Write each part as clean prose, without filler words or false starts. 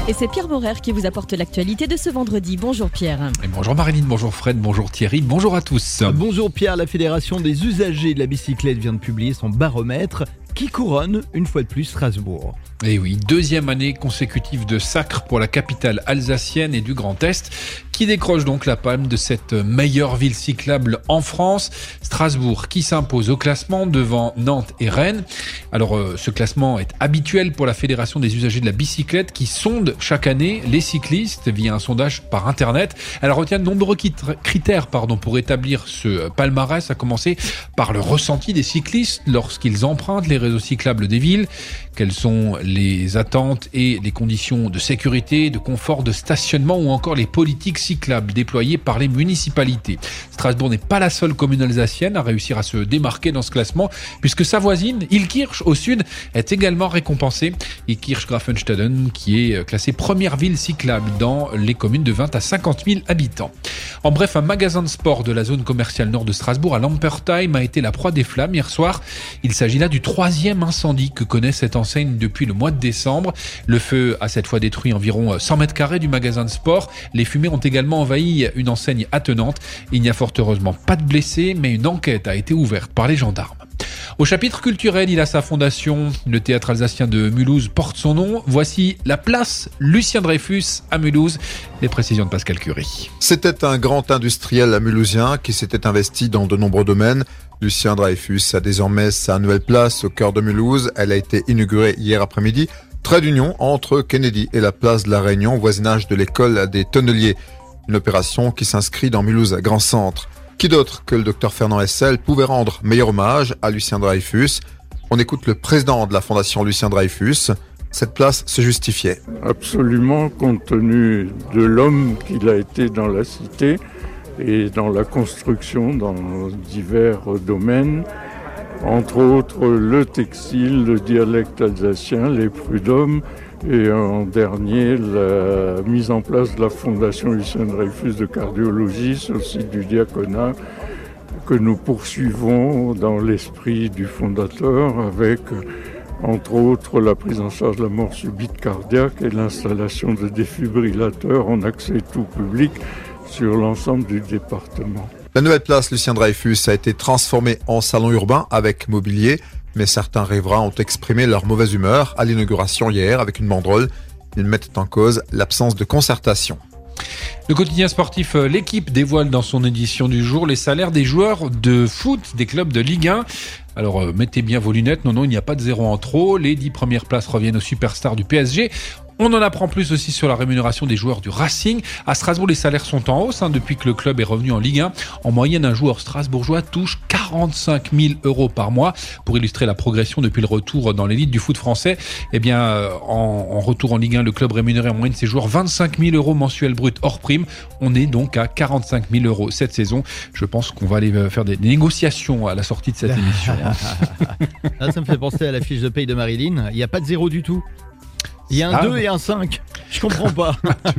Et c'est Pierre Borer qui vous apporte l'actualité de ce vendredi. Bonjour Pierre. Et bonjour Marilyn, bonjour Fred, bonjour Thierry, bonjour à tous. Bonjour Pierre, la Fédération des usagers de la bicyclette vient de publier son baromètre qui couronne une fois de plus Strasbourg. Et oui, deuxième année consécutive de sacre pour la capitale alsacienne et du Grand Est, qui décroche donc la palme de cette meilleure ville cyclable en France. Strasbourg qui s'impose au classement devant Nantes et Rennes. Alors ce classement est habituel pour la Fédération des usagers de la bicyclette qui sonde chaque année les cyclistes via un sondage par internet. Elle retient de nombreux critères pour établir ce palmarès, à commencer par le ressenti des cyclistes lorsqu'ils empruntent les réseaux cyclables des villes. Quelles sont les attentes et les conditions de sécurité, de confort, de stationnement ou encore les politiques cyclables déployées par les municipalités. Strasbourg n'est pas la seule commune alsacienne à réussir à se démarquer dans ce classement puisque sa voisine, Illkirch au sud, est également récompensée. Illkirch-Grafenstaden qui est classée première ville cyclable dans les communes de 20 à 50 000 habitants. En bref, un magasin de sport de la zone commerciale nord de Strasbourg à Lampertheim a été la proie des flammes hier soir. Il s'agit là du troisième incendie que connaît cette enseigne depuis le mois de décembre. Le feu a cette fois détruit environ 100 mètres carrés du magasin de sport. Les fumées ont également envahi une enseigne attenante. Il n'y a fort heureusement pas de blessés, mais une enquête a été ouverte par les gendarmes. Au chapitre culturel, il a sa fondation. Le théâtre alsacien de Mulhouse porte son nom. Voici la place Lucien Dreyfus à Mulhouse. Les précisions de Pascal Curie. C'était un grand industriel mulhousien qui s'était investi dans de nombreux domaines. Lucien Dreyfus a désormais sa nouvelle place au cœur de Mulhouse. Elle a été inaugurée hier après-midi. Trait d'union entre Kennedy et la place de la Réunion, voisinage de l'école des tonneliers. Une opération qui s'inscrit dans Mulhouse Grand Centre. Qui d'autre que le docteur Fernand Hessel pouvait rendre meilleur hommage à Lucien Dreyfus? On écoute le président de la fondation Lucien Dreyfus. Cette place se justifiait. Absolument, compte tenu de l'homme qu'il a été dans la cité et dans la construction, dans divers domaines, entre autres le textile, le dialecte alsacien, les prud'hommes, et en dernier, la mise en place de la fondation Lucien Dreyfus de cardiologie sur le site du diaconat que nous poursuivons dans l'esprit du fondateur avec, entre autres, la prise en charge de la mort subite cardiaque et l'installation de défibrillateurs en accès tout public sur l'ensemble du département. La nouvelle place Lucien Dreyfus a été transformée en salon urbain avec mobilier. Mais certains riverains ont exprimé leur mauvaise humeur à l'inauguration hier avec une banderole. Ils mettent en cause l'absence de concertation. Le quotidien sportif L'équipe dévoile dans son édition du jour les salaires des joueurs de foot des clubs de Ligue 1. Alors mettez bien vos lunettes, non, il n'y a pas de zéro en trop. Les 10 premières places reviennent aux superstars du PSG. On en apprend plus aussi sur la rémunération des joueurs du Racing. À Strasbourg, les salaires sont en hausse depuis que le club est revenu en Ligue 1. En moyenne, un joueur strasbourgeois touche 45 000 € par mois. Pour illustrer la progression depuis le retour dans l'élite du foot français, en retour en Ligue 1, le club rémunérait en moyenne ses joueurs 25 000 € mensuels bruts hors prime. On est donc à 45 000 € cette saison. Je pense qu'on va aller faire des négociations à la sortie de cette émission. Là, ça me fait penser à la fiche de paye de Marilyn. Il n'y a pas de zéro du tout. Il y a un 2 et un 5. Je comprends pas.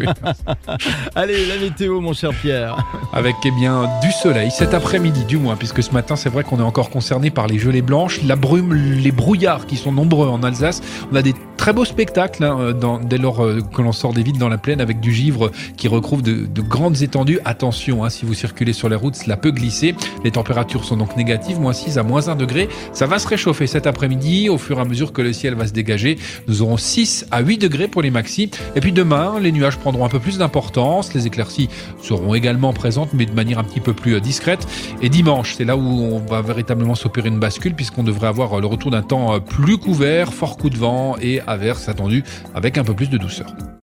Allez, la météo, mon cher Pierre. Avec du soleil cet après-midi, du moins, puisque ce matin, c'est vrai qu'on est encore concerné par les gelées blanches, la brume, les brouillards qui sont nombreux en Alsace. On a des très beaux spectacles dès lors que l'on sort des villes dans la plaine avec du givre qui recouvre de grandes étendues. Attention, si vous circulez sur les routes, cela peut glisser. Les températures sont donc négatives, -6 à -1 degré. Ça va se réchauffer cet après-midi au fur et à mesure que le ciel va se dégager. Nous aurons 6 à 8 degrés pour les maxis. Et puis demain, les nuages prendront un peu plus d'importance. Les éclaircies seront également présentes, mais de manière un petit peu plus discrète. Et dimanche, c'est là où on va véritablement s'opérer une bascule, puisqu'on devrait avoir le retour d'un temps plus couvert, fort coup de vent et averses attendues avec un peu plus de douceur.